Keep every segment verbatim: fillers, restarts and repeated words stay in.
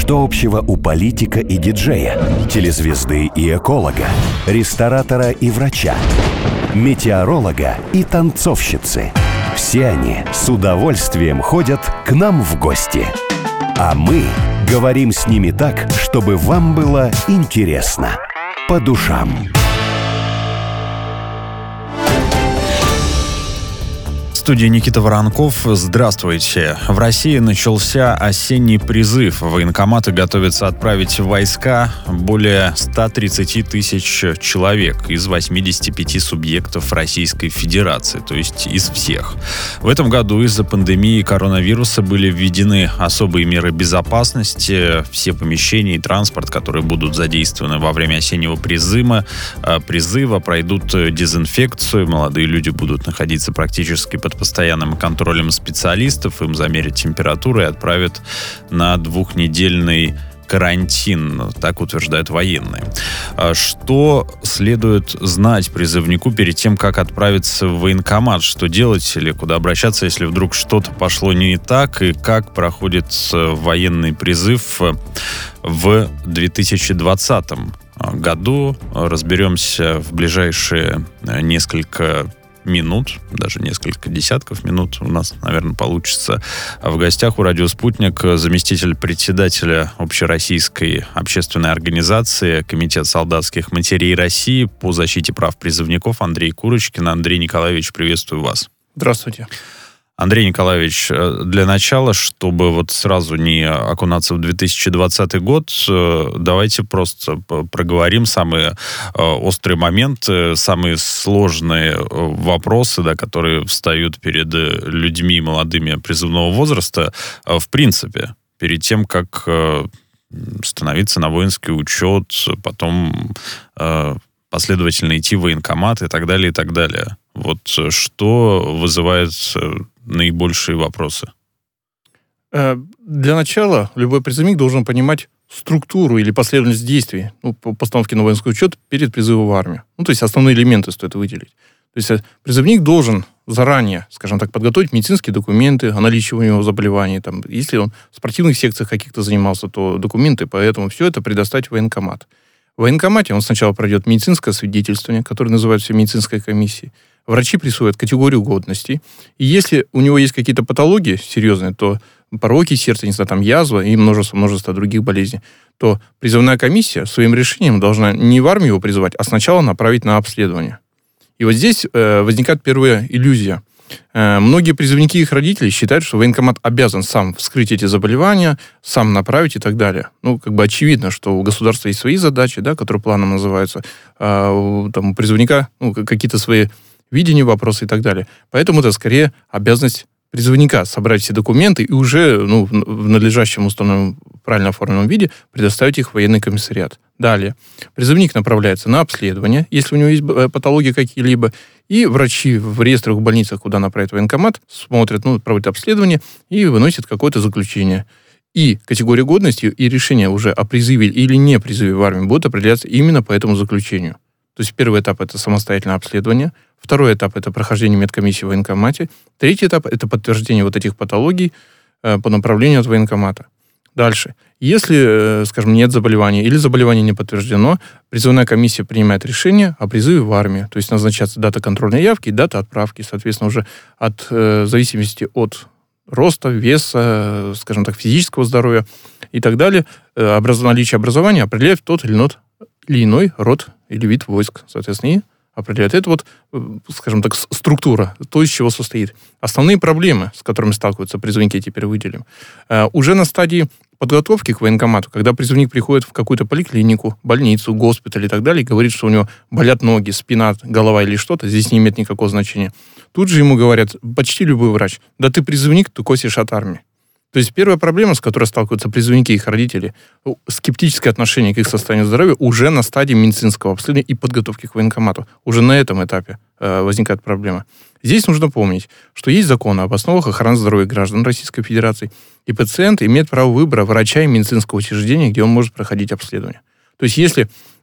Что общего у политика и диджея, телезвезды и эколога, ресторатора и врача, метеоролога и танцовщицы? Все они с удовольствием ходят к нам в гости. А мы говорим с ними так, чтобы вам было интересно. По душам. В студии Никита Воронков. Здравствуйте. В России начался осенний призыв. Военкоматы готовятся отправить в войска более ста тридцати тысяч человек из восьмидесяти пяти субъектов Российской Федерации, то есть из всех. В этом году из-за пандемии коронавируса были введены особые меры безопасности. Все помещения и транспорт, которые будут задействованы во время осеннего призыва, призыва пройдут дезинфекцию. Молодые люди будут находиться практически под постоянным контролем специалистов, им замерят температуру и отправят на двухнедельный карантин, так утверждают военные. Что следует знать призывнику перед тем, как отправиться в военкомат? Что делать или куда обращаться, если вдруг что-то пошло не так? И как проходит военный призыв в две тысячи двадцатом году? Разберемся в ближайшие несколько минут, даже несколько десятков минут у нас, наверное, получится. В гостях у «Радио Спутник» заместитель председателя Общероссийской общественной организации Комитет солдатских матерей России по защите прав призывников Андрей Курочкин. Андрей Николаевич, приветствую вас. Здравствуйте. Андрей Николаевич, для начала, чтобы вот сразу не окунаться в две тысячи двадцатый год, давайте просто проговорим самые острые моменты, самые сложные вопросы, да, которые встают перед людьми молодыми призывного возраста, в принципе, перед тем, как становиться на воинский учет, потом последовательно идти в военкомат и так далее, и так далее. Вот что вызывает наибольшие вопросы? Для начала любой призывник должен понимать структуру или последовательность действий, ну, по постановке на воинский учет перед призывом в армию. Ну, то есть основные элементы стоит выделить. То есть призывник должен заранее, скажем так, подготовить медицинские документы о наличии у него заболеваний. Там, если он в спортивных секциях каких-то занимался, то документы, поэтому все это предоставить в военкомат. В военкомате он сначала пройдет медицинское свидетельствование, которое называется медицинской комиссией. Врачи присвоят категорию годности. И если у него есть какие-то патологии серьезные, то пороки сердца, не знаю, там язва и множество-множество других болезней, то призывная комиссия своим решением должна не в армию его призывать, а сначала направить на обследование. И вот здесь э, возникает первая иллюзия. Э, многие призывники и их родители считают, что военкомат обязан сам вскрыть эти заболевания, сам направить и так далее. Ну, как бы очевидно, что у государства есть свои задачи, да, которые планом называются, а у, там, у призывника ну, какие-то свои видения, вопросы и так далее. Поэтому это скорее обязанность призывника собрать все документы и уже ну, в надлежащем установленном правильно оформленном виде предоставить их в военный комиссариат. Далее. Призывник направляется на обследование, если у него есть патологии какие-либо, и врачи в реестрах в больницах, куда направит военкомат, смотрят, ну, проводят обследование и выносят какое-то заключение. И категория годности и решение уже о призыве или не призыве в армию будут определяться именно по этому заключению. То есть первый этап – это самостоятельное обследование, второй этап – это прохождение медкомиссии в военкомате, третий этап – это подтверждение вот этих патологий э, по направлению от военкомата. Дальше. Если, э, скажем, нет заболевания или заболевание не подтверждено, призывная комиссия принимает решение о призыве в армию. То есть назначается дата контрольной явки и дата отправки. Соответственно, уже от э, в зависимости от роста, веса, скажем так, физического здоровья и так далее, э, образ... наличие образования определяет тот или иной, или иной род или вид войск. Соответственно, и определяет. Это вот, скажем так, структура, то, из чего состоит. Основные проблемы, с которыми сталкиваются призывники, теперь выделим. Э, уже на стадии подготовки к военкомату, когда призывник приходит в какую-то поликлинику, больницу, госпиталь и так далее, и говорит, что у него болят ноги, спина, голова или что-то, здесь не имеет никакого значения. Тут же ему говорят, почти любой врач, да ты призывник, ты косишь от армии. То есть первая проблема, с которой сталкиваются призывники и их родители, скептическое отношение к их состоянию здоровья уже на стадии медицинского обследования и подготовки к военкомату. Уже на этом этапе э, возникает проблема. Здесь нужно помнить, что есть закон об основах охраны здоровья граждан Российской Федерации, и пациент имеет право выбора врача и медицинского учреждения, где он может проходить обследование. То есть если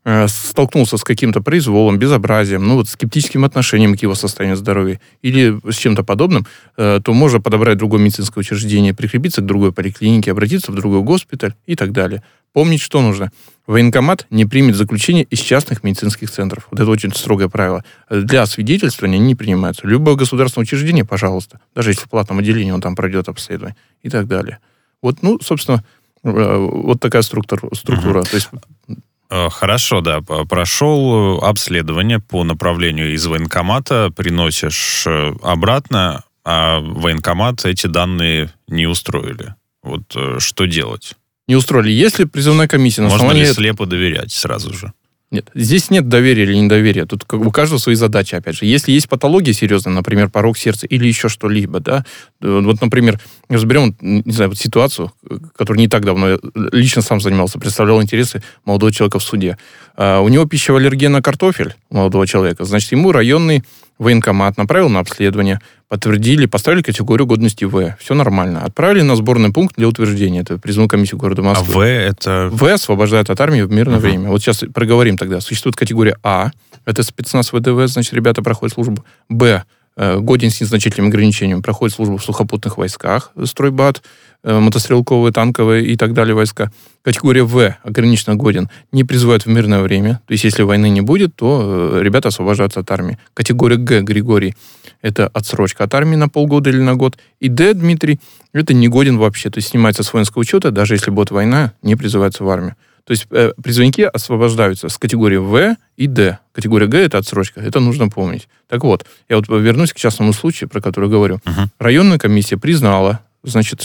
э, столкнулся с каким-то произволом, безобразием, ну вот скептическим отношением к его состоянию здоровья или с чем-то подобным, э, то можно подобрать другое медицинское учреждение, прикрепиться к другой поликлинике, обратиться в другой госпиталь и так далее. Помнить, что нужно. Военкомат не примет заключение из частных медицинских центров. Вот это очень строгое правило. Для освидетельствования они не принимаются. Любое государственное учреждение, пожалуйста, даже если в платном отделении он там пройдет обследование и так далее. Вот, ну, собственно, вот такая структура. структура. Угу. То есть... Хорошо, да. Прошел обследование по направлению из военкомата, приносишь обратно, а военкомат эти данные не устроили. Вот что делать? Не устроили. Если призывная комиссия на Можно основании... ли слепо доверять сразу же? Нет, здесь нет доверия или недоверия. Тут у каждого свои задачи, опять же. Если есть патология серьезная, например, порок сердца или еще что-либо, да, вот, например, разберем, не знаю, вот ситуацию, которую не так давно я лично сам занимался, представлял интересы молодого человека в суде. А, у него пищевая аллергия на картофель, у молодого человека, значит, ему районный военкомат направил на обследование, подтвердили, поставили категорию годности В. Все нормально. Отправили на сборный пункт для утверждения. Это призывную комиссию города Москвы. А В это... В освобождает от армии в мирное uh-huh. время. Вот сейчас проговорим тогда. Существует категория А. Это спецназ ВДВ, значит, ребята проходят службу. Б. Годен с незначительным ограничением. Проходит службу в сухопутных войсках. Стройбат, мотострелковые, танковые и так далее войска. Категория В. Ограниченно годен. Не призывают в мирное время. То есть, если войны не будет, то ребята освобождаются от армии. Категория Г. Григорий. Это отсрочка от армии на полгода или на год. И Д. Дмитрий. Это не годен вообще. То есть, снимается с воинского учета, даже если будет война, не призывается в армию. То есть, э, призывники освобождаются с категории В и Д. Категория Г – это отсрочка. Это нужно помнить. Так вот, я вот вернусь к частному случаю, про который говорю. Uh-huh. Районная комиссия признала, значит,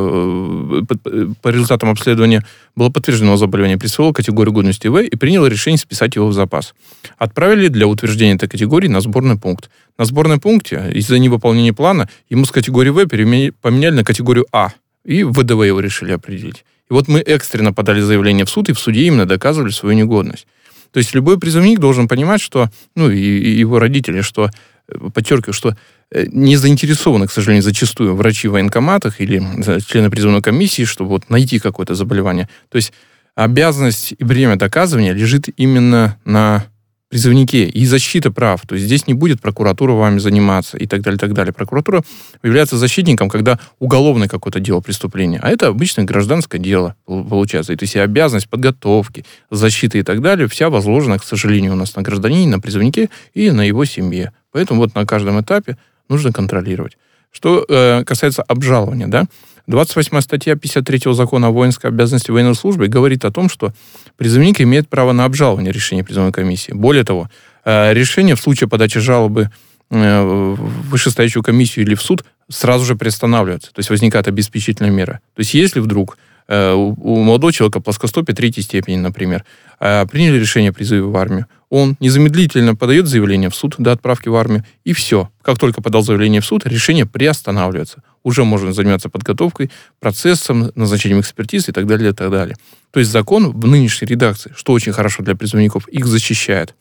что по, по результатам обследования было подтверждено заболевание, присвоила категорию годности В и приняла решение списать его в запас. Отправили для утверждения этой категории на сборный пункт. На сборном пункте из-за невыполнения плана ему с категории В поменяли на категорию А. И в ВДВ его решили определить. И вот мы экстренно подали заявление в суд, и в суде именно доказывали свою негодность. То есть любой призывник должен понимать, что, ну, и, и его родители, что, подчеркиваю, что не заинтересованы, к сожалению, зачастую врачи в военкоматах или члены призывной комиссии, чтобы вот найти какое-то заболевание. То есть обязанность и бремя доказывания лежит именно на призывнике и защита прав. То есть здесь не будет прокуратура вами заниматься и так далее, так далее. Прокуратура является защитником, когда уголовное какое-то дело, преступление. А это обычное гражданское дело получается. И, то есть и обязанность подготовки, защиты и так далее вся возложена, к сожалению, у нас на гражданине, на призывнике и на его семье. Поэтому вот на каждом этапе нужно контролировать. Что э, касается обжалования, да, двадцать восьмая статья пятьдесят третьего закона о воинской обязанности военной службы говорит о том, что призывник имеет право на обжалование решения призывной комиссии. Более того, э, решение в случае подачи жалобы э, в вышестоящую комиссию или в суд сразу же приостанавливается. То есть возникает обеспечительная мера. То есть если вдруг э, у, у молодого человека плоскостопие третьей степени, например, э, приняли решение о призыве в армию, он незамедлительно подает заявление в суд до отправки в армию, и все. Как только подал заявление в суд, решение приостанавливается. Уже можно заниматься подготовкой, процессом, назначением экспертизы и так далее, и так далее. То есть закон в нынешней редакции, что очень хорошо для призывников, их защищает.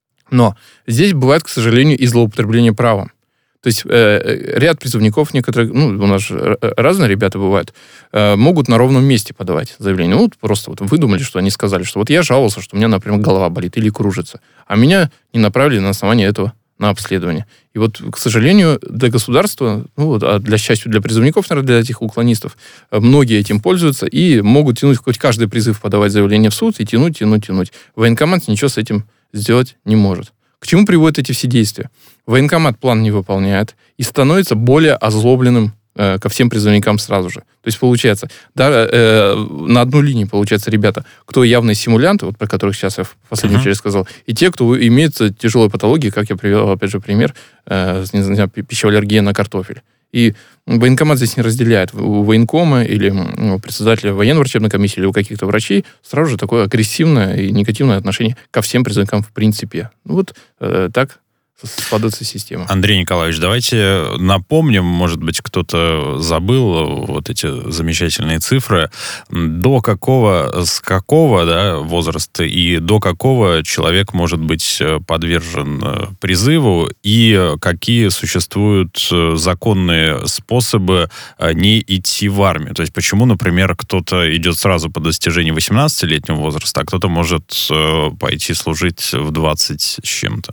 Но здесь бывает, к сожалению, и злоупотребление правом. То есть э, ряд призывников, некоторые, ну, у нас же разные ребята бывают, э, могут на ровном месте подавать заявление. Ну, вот просто вот выдумали, что они сказали, что вот я жаловался, что у меня, например, голова болит или кружится, а меня не направили на основании этого на обследование. И вот, к сожалению, для государства, ну, вот, а для счастья для призывников, наверное, для этих уклонистов, многие этим пользуются и могут тянуть, хоть каждый призыв подавать заявление в суд и тянуть, тянуть, тянуть. Военкомат ничего с этим сделать не может. К чему приводят эти все действия? Военкомат план не выполняет и становится более озлобленным э, ко всем призывникам сразу же. То есть, получается, да, э, на одну линию, получается, ребята, кто явные симулянты, вот про которых сейчас я в последнюю очередь uh-huh. сказал, и те, кто имеет тяжелые патологии, как я привел, опять же, пример, э, не знаю, пищевая аллергия на картофель. И военкомат здесь не разделяет. У военкома или у председателя военно-врачебной комиссии или у каких-то врачей сразу же такое агрессивное и негативное отношение ко всем призывникам в принципе. Ну вот э, так складывается система. Андрей Николаевич, давайте напомним, может быть, кто-то забыл вот эти замечательные цифры, до какого, с какого да, возраста и до какого человек может быть подвержен призыву, и какие существуют законные способы не идти в армию. То есть почему, например, кто-то идет сразу по достижении восемнадцатилетнего возраста, а кто-то может пойти служить в двадцать с чем-то?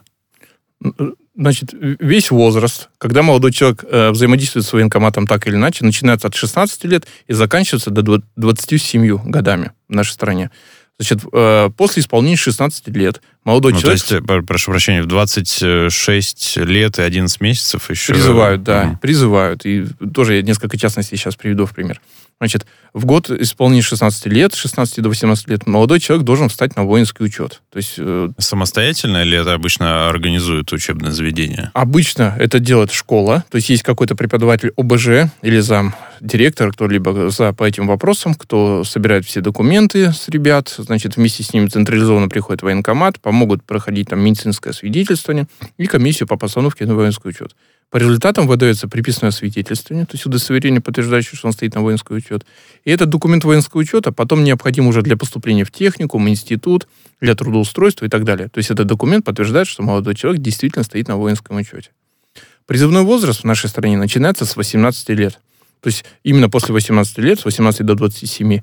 Значит, весь возраст, когда молодой человек э, взаимодействует с военкоматом так или иначе, начинается от шестнадцати лет и заканчивается до двадцати семи годами в нашей стране. Значит, э, после исполнения шестнадцати лет молодой ну, человек... То есть, прошу прощения, в двадцать шесть лет и одиннадцать месяцев еще... Призывают, да, mm. призывают. И тоже я несколько частностей сейчас приведу в пример. Значит, в год исполнения шестнадцати лет, с шестнадцати до восемнадцати лет, молодой человек должен встать на воинский учет. То есть, э, самостоятельно или это обычно организует учебное заведение? Обычно это делает школа. То есть есть какой-то преподаватель о бэ жэ или зам директора, кто-либо за, по этим вопросам, кто собирает все документы с ребят. Значит, вместе с ними централизованно приходит военкомат, помогут проходить там медицинское свидетельствование и комиссию по постановке на воинский учет. По результатам выдается приписное освидетельствование, то есть удостоверение, подтверждающее, что он стоит на воинский учет. И этот документ воинского учета потом необходим уже для поступления в техникум, институт, для трудоустройства и так далее. То есть этот документ подтверждает, что молодой человек действительно стоит на воинском учете. Призывной возраст в нашей стране начинается с восемнадцати лет. То есть именно после восемнадцати лет, с восемнадцати до двадцати семи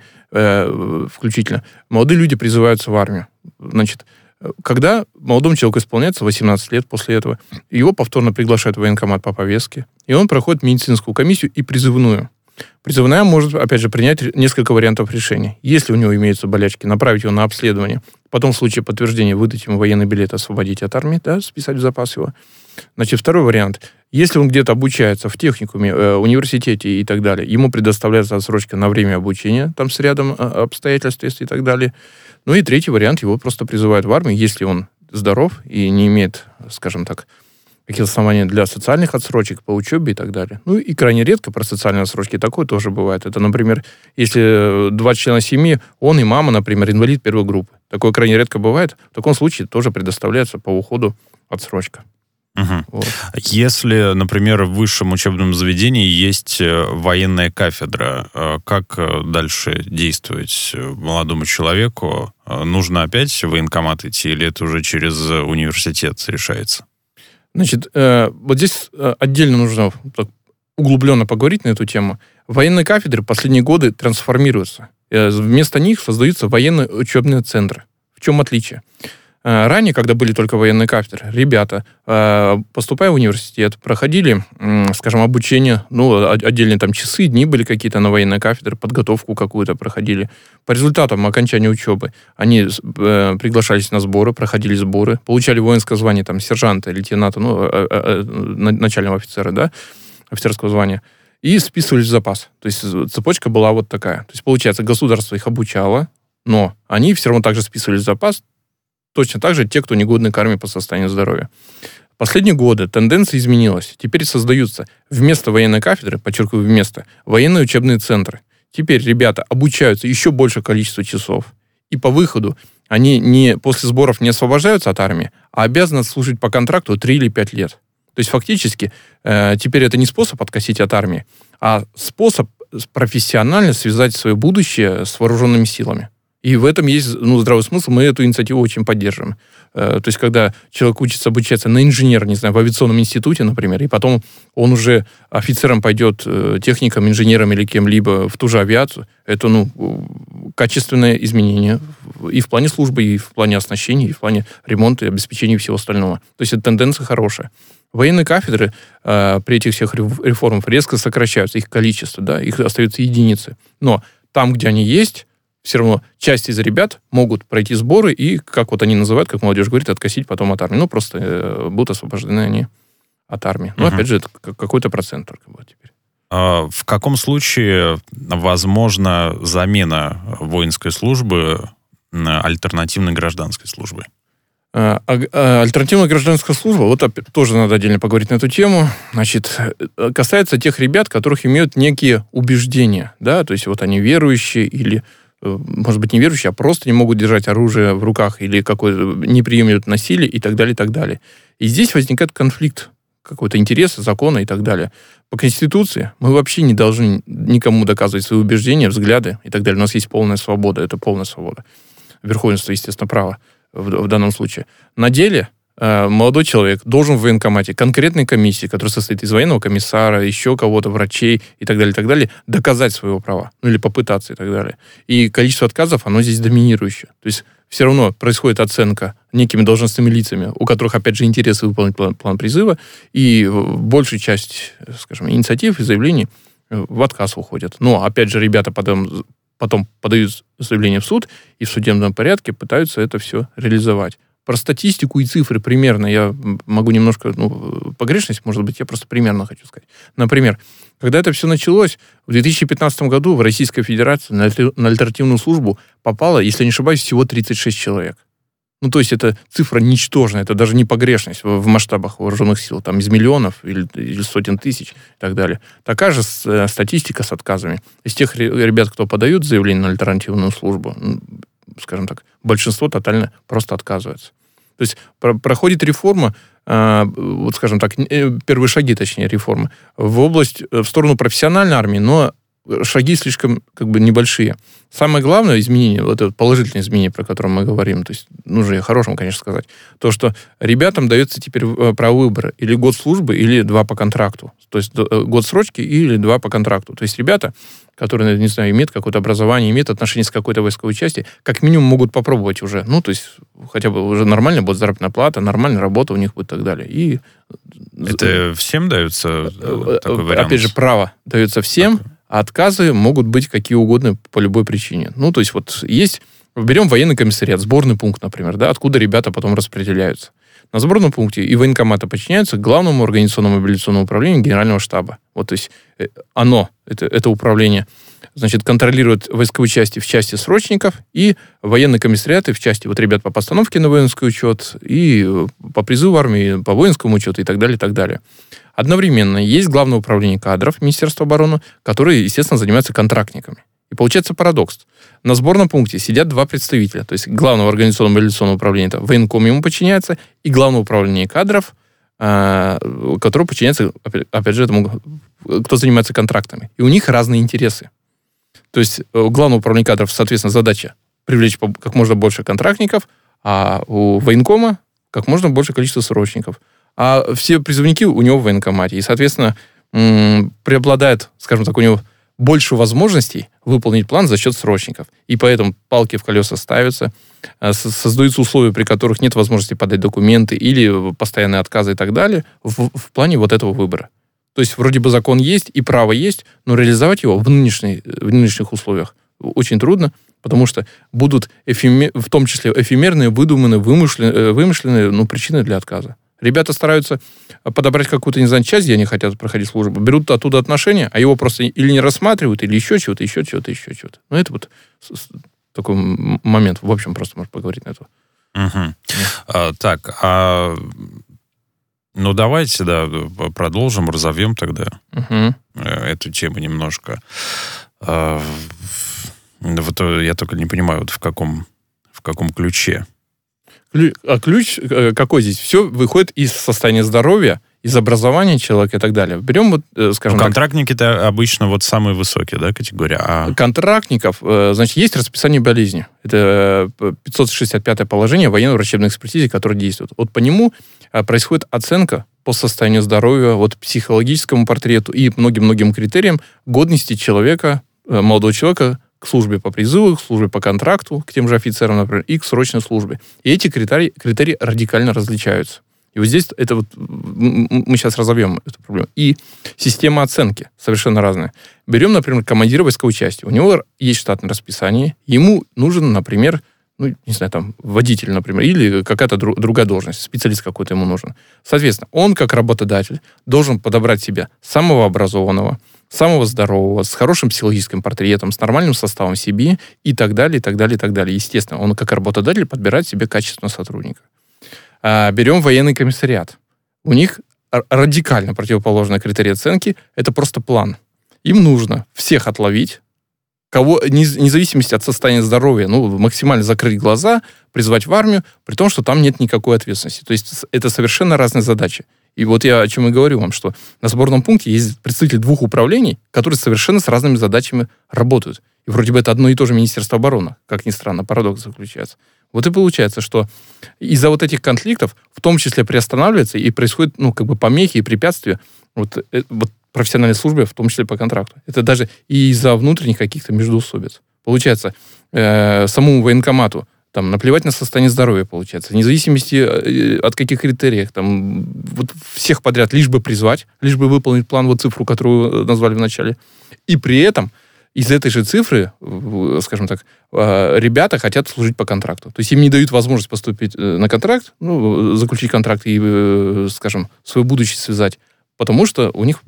э, включительно, молодые люди призываются в армию. Значит, когда молодому человеку исполняется восемнадцать лет после этого, его повторно приглашают в военкомат по повестке, и он проходит медицинскую комиссию и призывную. Призывная может, опять же, принять несколько вариантов решения. Если у него имеются болячки, направить его на обследование, потом в случае подтверждения выдать ему военный билет, освободить от армии, да, списать в запас его. Значит, второй вариант. Если он где-то обучается в техникуме, э, университете и так далее, ему предоставляется отсрочка на время обучения, там с рядом обстоятельств и так далее. Ну и третий вариант, его просто призывают в армию, если он здоров и не имеет, скажем так, каких оснований для социальных отсрочек по учебе и так далее. Ну и крайне редко про социальные отсрочки такое тоже бывает. Это, например, если два члена семьи, он и мама, например, инвалид первой группы. Такое крайне редко бывает. В таком случае тоже предоставляется по уходу отсрочка. Угу. Вот. Если, например, в высшем учебном заведении есть военная кафедра, как дальше действовать молодому человеку? Нужно опять в военкомат идти, или это уже через университет решается? Значит, э, вот здесь отдельно нужно так, углубленно поговорить на эту тему. Военные кафедры в последние годы трансформируются. Э, вместо них создаются военные учебные центры. В чем отличие? Э, ранее, когда были только военные кафедры, ребята, э, поступая в университет, проходили, э, скажем, обучение, ну, отдельные там часы, дни были какие-то на военной кафедре, подготовку какую-то проходили. По результатам окончания учебы они э, приглашались на сборы, проходили сборы, получали воинское звание там сержанта, лейтенанта, ну, э, э, начального офицера, да, офицерского звания, и списывались в запас. То есть цепочка была вот такая. То есть, получается, государство их обучало, но они все равно также списывались в запас, точно так же те, кто негодны к армии по состоянию здоровья. В последние годы тенденция изменилась. Теперь создаются вместо военной кафедры, подчеркиваю, вместо, военные учебные центры. Теперь ребята обучаются еще большее количество часов. И по выходу они не, после сборов не освобождаются от армии, а обязаны служить по контракту три или пять лет. То есть фактически э, теперь это не способ откосить от армии, а способ профессионально связать свое будущее с вооруженными силами. И в этом есть, ну, здравый смысл, мы эту инициативу очень поддерживаем. Э, то есть, когда человек учится обучаться на инженера, не знаю, в авиационном институте, например, и потом он уже офицером пойдет, э, техником, инженером или кем-либо в ту же авиацию, это, ну, качественное изменение и в плане службы, и в плане оснащения, и в плане ремонта, и обеспечения и всего остального. То есть, это тенденция хорошая. Военные кафедры э, при этих всех реформах резко сокращаются, их количество, да, их остаются единицы. Но там, где они есть, все равно часть из ребят могут пройти сборы и, как вот они называют, как молодежь говорит, откосить потом от армии. Ну, просто э, будут освобождены они от армии. Но, угу. опять же, это какой-то процент только будет теперь. А в каком случае возможна замена воинской службы альтернативной гражданской службой? А, а, альтернативная гражданская служба, вот опять, тоже надо отдельно поговорить на эту тему, значит, касается тех ребят, которых имеют некие убеждения, да, то есть вот они верующие или может быть, неверующие, а просто не могут держать оружие в руках или какое-то не приемлют насилие и так далее, и так далее. И здесь возникает конфликт какой-то интереса, закона и так далее. По Конституции мы вообще не должны никому доказывать свои убеждения, взгляды и так далее. У нас есть полная свобода, это полная свобода. Верховенство, естественно, права в, в данном случае. На деле э, молодой человек должен в военкомате конкретной комиссии, которая состоит из военного комиссара, еще кого-то, врачей и так далее, и так далее, доказать своего права. Ну, или попытаться и так далее. И количество отказов, оно здесь доминирующее. То есть все равно происходит оценка некими должностными лицами, у которых, опять же, интересы выполнить план, план призыва, и большая часть, скажем, инициатив и заявлений в отказ уходят. Но, опять же, ребята потом, потом подают заявление в суд, и в судебном порядке пытаются это все реализовать. Про статистику и цифры примерно я могу немножко, ну, погрешность, может быть, я просто примерно хочу сказать. Например, когда это все началось, в две тысячи пятнадцатом году в Российской Федерации на, на альтернативную службу попало, если не ошибаюсь, всего тридцать шесть человек. Ну, то есть это цифра ничтожная, это даже не погрешность в, в масштабах вооруженных сил, там из миллионов или, или сотен тысяч и так далее. Такая же с, статистика с отказами. Из тех ребят, кто подают заявление на альтернативную службу, скажем так, большинство тотально просто отказывается. То есть про- проходит реформа, э, вот скажем так, э, первые шаги, точнее, реформы, в область, в сторону профессиональной армии, но шаги слишком как бы небольшие. Самое главное изменение, вот это положительное изменение, про которое мы говорим, то есть нужно и хорошему, конечно, сказать, то, что ребятам дается теперь право выбора или год службы, или два по контракту. То есть год срочки или два по контракту. То есть ребята, которые, не знаю, имеют какое-то образование, имеют отношение с какой-то войсковой части, как минимум могут попробовать уже. Ну, то есть хотя бы уже нормально будет заработная плата, нормальная работа у них будет и так далее. И это всем дается такой вариант? Опять же, право дается всем, так. А отказы могут быть какие угодно по любой причине. Ну, то есть вот есть... Берем военный комиссариат, сборный пункт, например, да, откуда ребята потом распределяются. На сборном пункте и военкоматы подчиняются главному организационному мобилизационному управлению Генерального штаба. Вот, то есть оно, это, это управление, значит, контролирует войсковые части в части срочников и военные комиссариаты в части вот ребят по постановке на воинский учет и по призыву в армию, по воинскому учету и так далее, и так далее. Одновременно есть Главное управление кадров Министерства обороны, которые, естественно, занимаются контрактниками. И получается парадокс. На сборном пункте сидят два представителя, то есть Главного организационного мобилизационного управления, это военком ему подчиняется, и Главное управление кадров, э, которое подчиняется, опять, опять же, этому, кто занимается контрактами. И у них разные интересы. То есть у Главного управления кадров, соответственно, задача привлечь как можно больше контрактников, а у военкома как можно больше количество срочников. А все призывники у него в военкомате. И, соответственно, м- преобладает, скажем так, у него больше возможностей выполнить план за счет срочников. И поэтому палки в колеса ставятся, создаются условия, при которых нет возможности подать документы или постоянные отказы и так далее в, в плане вот этого выбора. То есть вроде бы закон есть и право есть, но реализовать его в, нынешней, в нынешних условиях очень трудно, потому что будут эфемер, в том числе эфемерные, выдуманные, вымышленные, вымышленные ну, причины для отказа. Ребята стараются подобрать какую-то, не знаю, часть, где они хотят проходить службу, берут оттуда отношения, а его просто или не рассматривают, или еще чего-то, еще чего-то, еще чего-то. Ну, это вот такой момент. В общем, просто можно поговорить на это. Угу. А, так, а... ну, давайте, да, продолжим, разовьем тогда угу. эту тему немножко. А, вот я только не понимаю, вот в каком, в каком ключе. А ключ какой здесь? Все выходит из состояния здоровья, из образования человека и так далее. Берем вот, скажем так... Контрактники-то обычно вот самые высокие, да, категория? А... Контрактников, значит, есть расписание болезни. Это пятьсот шестьдесят пятое положение военно-врачебной экспертизы, которое действует. Вот по нему происходит оценка по состоянию здоровья, вот психологическому портрету и многим-многим критериям годности человека, молодого человека, к службе по призыву, к службе по контракту, к тем же офицерам, например, и к срочной службе. И эти критерии, критерии радикально различаются. И вот здесь это вот, мы сейчас разовьем эту проблему. И система оценки совершенно разная. Берем, например, командира войсковой части. У него есть штатное расписание. Ему нужен, например, ну, не знаю, там, водитель, например, или какая-то дру- другая должность, специалист какой-то ему нужен. Соответственно, он, как работодатель, должен подобрать себе самого образованного, самого здорового, с хорошим психологическим портретом, с нормальным составом себе и так далее, и так далее, и так далее. Естественно, он, как работодатель, подбирает себе качественного сотрудника. А, берем военный комиссариат. У них радикально противоположный критерий оценки. Это просто план. Им нужно всех отловить, кого, вне зависимости от состояния здоровья, ну, максимально закрыть глаза, призвать в армию, при том, что там нет никакой ответственности. То есть это совершенно разные задачи. И вот я о чем и говорю вам, что на сборном пункте есть представители двух управлений, которые совершенно с разными задачами работают. И вроде бы это одно и то же Министерство обороны, как ни странно, парадокс заключается. Вот и получается, что из-за вот этих конфликтов в том числе приостанавливается и происходят, ну, как бы помехи и препятствия вот, вот профессиональной службе, в том числе по контракту. Это даже и из-за внутренних каких-то междоусобиц. Получается, э, самому военкомату там наплевать на состояние здоровья, получается, вне зависимости от каких критериев, там, вот всех подряд, лишь бы призвать, лишь бы выполнить план, вот цифру, которую назвали в начале. И при этом из этой же цифры, скажем так, ребята хотят служить по контракту. То есть им не дают возможность поступить на контракт, ну, заключить контракт и, скажем, свое будущее связать, потому что у них,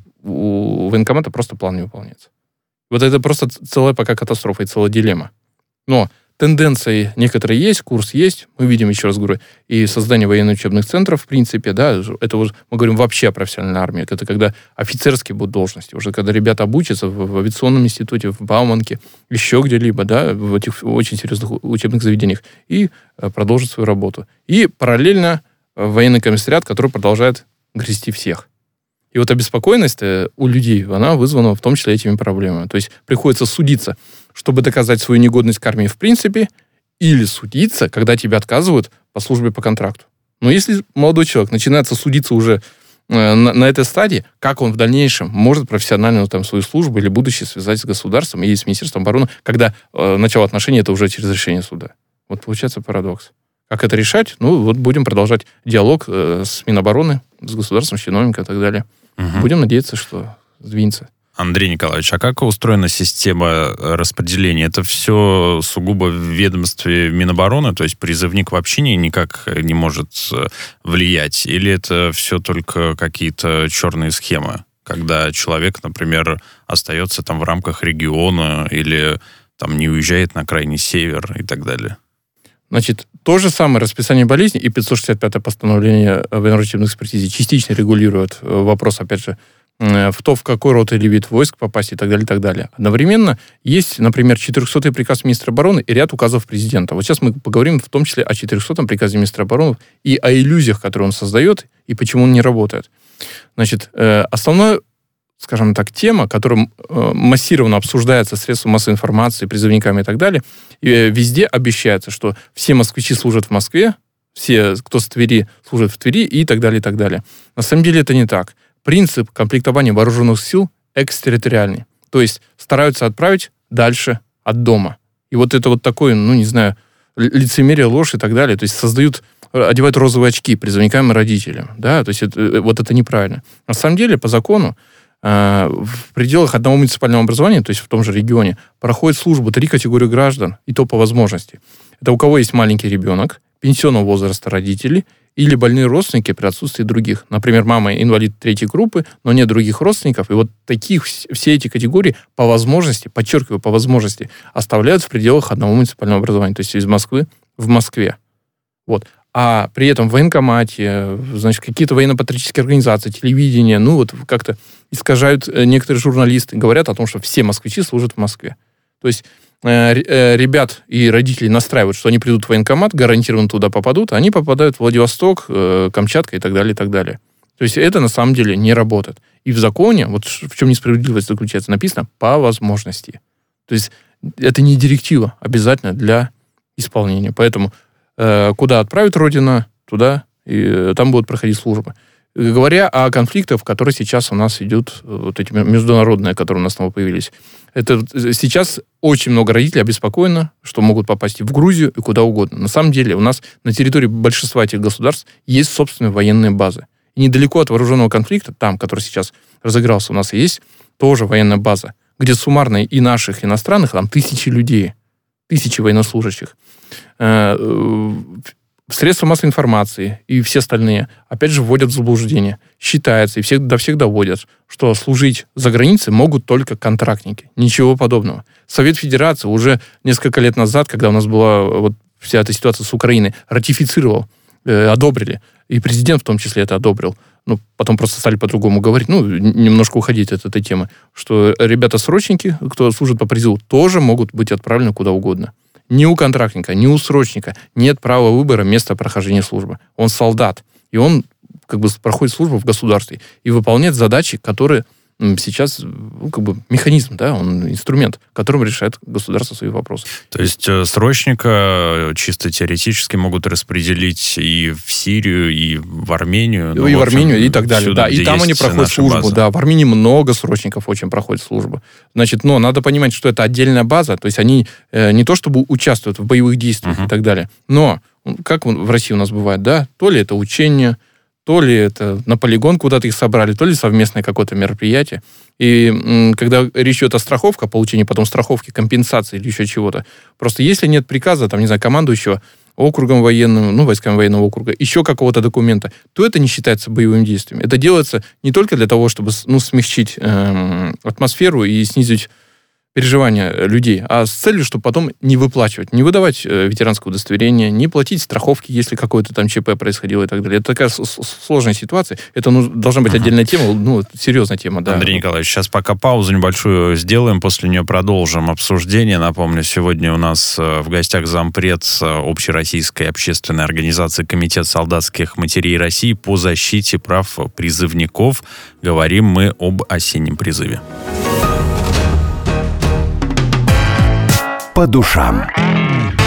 у военкомата просто план не выполняется. Вот это просто целая пока катастрофа и целая дилемма. Но тенденции некоторые есть, курс есть. Мы видим, еще раз говорю, и создание военно-учебных центров, в принципе, да, это уже, мы говорим вообще о профессиональной армии. Это когда офицерские будут должности, уже когда ребята обучатся в, в авиационном институте, в Бауманке, еще где-либо, да, в этих очень серьезных учебных заведениях, и продолжат свою работу. И параллельно военный комиссариат, который продолжает грести всех. И вот обеспокоенность у людей, она вызвана в том числе этими проблемами. То есть приходится судиться, чтобы доказать свою негодность к армии в принципе, или судиться, когда тебе отказывают по службе по контракту. Но если молодой человек начинается судиться уже э, на, на этой стадии, как он в дальнейшем может профессионально там, свою службу или будущее связать с государством и с Министерством обороны, когда э, начало отношений это уже через решение суда. Вот получается парадокс. Как это решать? Ну, вот будем продолжать диалог э, с Минобороны, с государством, с чиновниками и так далее. Угу. Будем надеяться, что сдвинется. Андрей Николаевич, а как устроена система распределения? Это все сугубо в ведомстве Минобороны, то есть призывник вообще никак не может влиять? Или это все только какие-то черные схемы, когда человек, например, остается там в рамках региона или там не уезжает на крайний север и так далее? Значит, то же самое расписание болезней и пятьсот шестьдесят пятое постановление о военно-врачебной экспертизе частично регулирует вопрос, опять же, в то, в какой род или вид войск попасть и так далее, и так далее. Одновременно есть, например, четырехсотый приказ министра обороны и ряд указов президента. Вот сейчас мы поговорим в том числе о четырехсотом приказе министра обороны и о иллюзиях, которые он создает, и почему он не работает. Значит, основное, скажем так, тема, которая массированно обсуждается средством массовой информации, призывниками и так далее, и везде обещается, что все москвичи служат в Москве, все, кто с Твери, служат в Твери и так далее, и так далее. На самом деле это не так. Принцип комплектования вооруженных сил экстерриториальный. То есть стараются отправить дальше от дома. И вот это вот такое, ну, не знаю, лицемерие, ложь и так далее. То есть создают, одевают розовые очки призывникам и родителям. Да? То есть это, вот это неправильно. На самом деле, по закону, э, в пределах одного муниципального образования, то есть в том же регионе, проходит службу три категории граждан, и то по возможности. Это у кого есть маленький ребенок, пенсионного возраста родители или больные родственники при отсутствии других. Например, мама инвалид третьей группы, но нет других родственников. И вот таких, все эти категории по возможности, подчеркиваю, по возможности, оставляют в пределах одного муниципального образования, то есть из Москвы в Москве. Вот. А при этом в военкомате, значит, какие-то военно-патриотические организации, телевидение, ну вот как-то искажают некоторые журналисты, говорят о том, что все москвичи служат в Москве. То есть ребят и родителей настраивают, что они придут в военкомат, гарантированно туда попадут, а они попадают в Владивосток, Камчатка и так далее, и так далее. То есть это на самом деле не работает. И в законе, вот в чем несправедливость заключается, написано «по возможности». То есть это не директива обязательно для исполнения. Поэтому э, куда отправит Родина, туда и там будут проходить службы. Говоря о конфликтах, которые сейчас у нас идут, вот эти международные, которые у нас снова появились, это сейчас очень много родителей обеспокоено, что могут попасть и в Грузию, и куда угодно. На самом деле у нас на территории большинства этих государств есть собственные военные базы. И недалеко от вооруженного конфликта, там, который сейчас разыгрался, у нас есть тоже военная база, где суммарно и наших, и иностранных, там тысячи людей, тысячи военнослужащих. Средства массовой информации и все остальные, опять же, вводят в заблуждение. Считается, и всех, до всех доводят, что служить за границей могут только контрактники. Ничего подобного. Совет Федерации уже несколько лет назад, когда у нас была вот вся эта ситуация с Украиной, ратифицировал, э, одобрили, и президент в том числе это одобрил, ну, потом просто стали по-другому говорить, ну, немножко уходить от этой темы, что ребята-срочники, кто служит по призыву, тоже могут быть отправлены куда угодно. Ни у контрактника, ни у срочника нет права выбора места прохождения службы. Он солдат, и он как бы проходит службу в государстве и выполняет задачи, которые сейчас, ну, как бы механизм, да, он инструмент, которым решает государство свои вопросы. То есть срочника чисто теоретически могут распределить и в Сирию, и в Армению. Ну, и в, в общем, Армению, и так далее. Да, и там они проходят службу. База. Да, в Армении много срочников очень проходят службу. Значит, но надо понимать, что это отдельная база, то есть они э, не то чтобы участвуют в боевых действиях uh-huh. и так далее, но, как в России у нас бывает, да, то ли это учение, то ли это на полигон куда-то их собрали, то ли совместное какое-то мероприятие. И м, когда речь идет о страховке, о получении потом страховки, компенсации или еще чего-то, просто если нет приказа, там, не знаю, командующего округом военным, ну, войсками военного округа, еще какого-то документа, то это не считается боевым действием. Это делается не только для того, чтобы, ну, смягчить э, атмосферу и снизить переживания людей, а с целью, чтобы потом не выплачивать, не выдавать э, ветеранское удостоверение, не платить страховки, если какое-то там ЧП происходило и так далее. Это такая сложная ситуация. Это ну, должна быть отдельная тема, ну, серьезная тема, да. Андрей Николаевич, сейчас пока паузу небольшую сделаем, после нее продолжим обсуждение. Напомню, сегодня у нас в гостях зампред Общероссийской общественной организации Комитет солдатских матерей России по защите прав призывников. Говорим мы об осеннем призыве. По душам.